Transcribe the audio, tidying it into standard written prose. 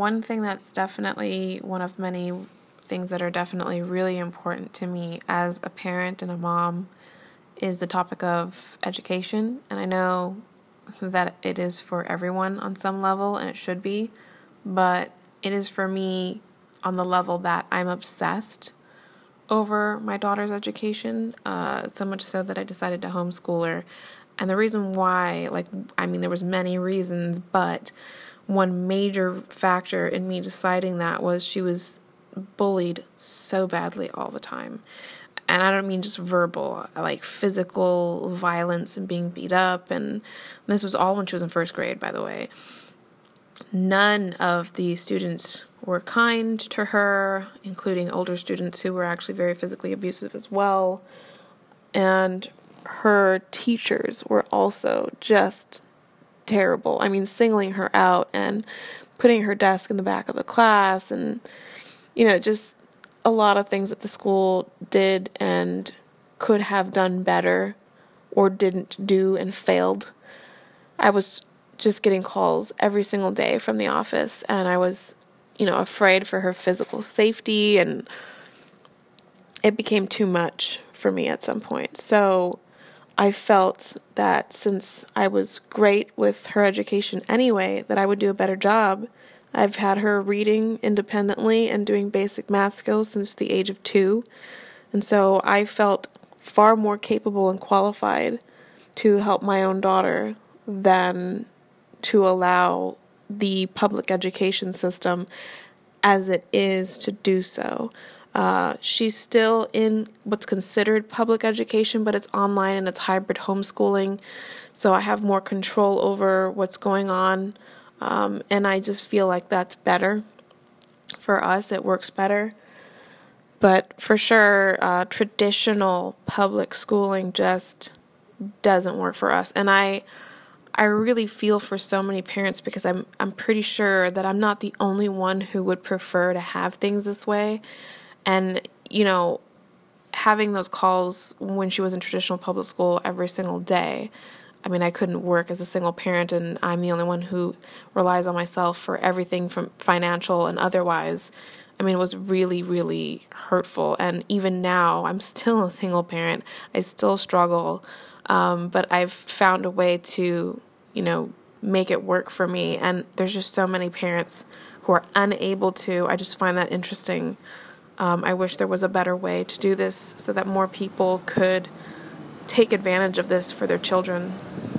one thing that's definitely one of many things that are definitely really important to me as a parent and a mom is the topic of education. And I know that it is for everyone on some level, and it should be, but it is for me on the level that I'm obsessed over my daughter's education, so much so that I decided to homeschool her. And the reason why, there was many reasons, but one major factor in me deciding that was she was bullied so badly all the time. And I don't mean just verbal, like physical violence and being beat up. And this was all when she was in first grade, by the way. None of the students were kind to her, including older students who were actually very physically abusive as well. And her teachers were also just terrible. I mean, singling her out and putting her desk in the back of the class and, just a lot of things that the school did and could have done better or didn't do and failed. I was just getting calls every single day from the office, and I was, afraid for her physical safety, and it became too much for me at some point. So I felt that since I was great with her education anyway, that I would do a better job. I've had her reading independently and doing basic math skills since the age of 2. And so I felt far more capable and qualified to help my own daughter than to allow the public education system as it is to do so. She's still in what's considered public education, but it's online and it's hybrid homeschooling. So I have more control over what's going on. And I just feel like that's better for us. It works better. But for sure, traditional public schooling just doesn't work for us. And I really feel for so many parents because I'm pretty sure that I'm not the only one who would prefer to have things this way. And, having those calls when she was in traditional public school every single day, I couldn't work as a single parent, and I'm the only one who relies on myself for everything from financial and otherwise. It was really, really hurtful. And even now, I'm still a single parent. I still struggle. But I've found a way to, make it work for me. And there's just so many parents who are unable to. I just find that interesting. I wish there was a better way to do this so that more people could take advantage of this for their children.